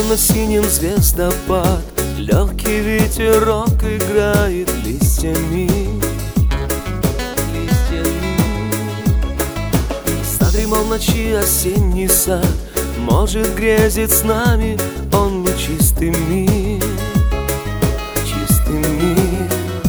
темно-синим звездопад, легкий ветерок играет листьями. Задремал в ночи осенний сад, может, грезит с нами он лучистыми, чистыми.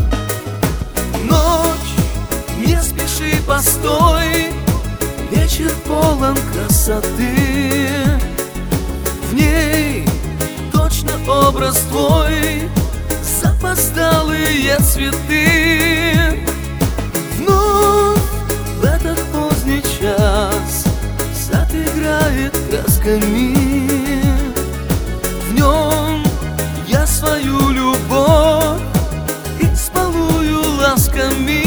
Ночь, не спеши, постой, вечер полон красоты. В ней точно образ твой, запоздалые цветы. Вновь в этот поздний час сад играет красками. В нем я свою любовь исполную ласками.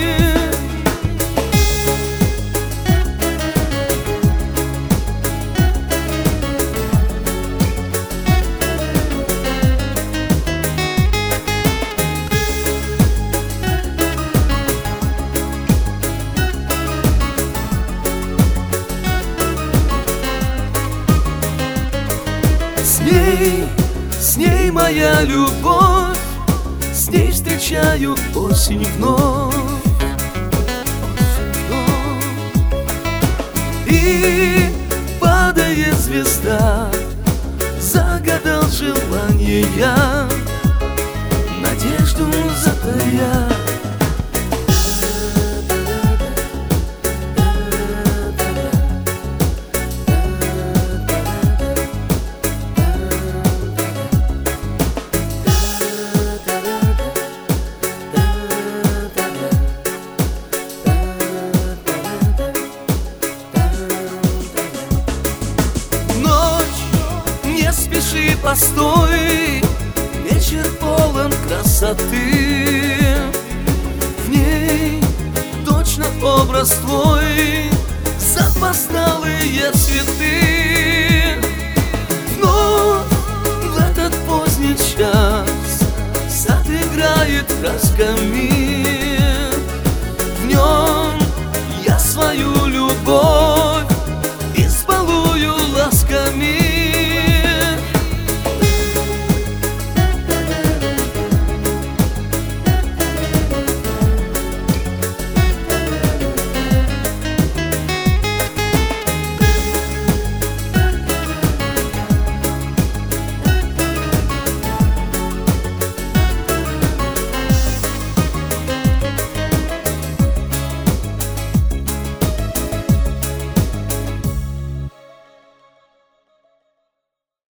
С ней моя любовь, с ней встречаю осень вновь. И падает звезда, загадал желание я, надежду затая. Спеши, постой, вечер полон красоты. В ней точно образ твой, запоздалые цветы. Вновь в этот поздний час сад играет красками.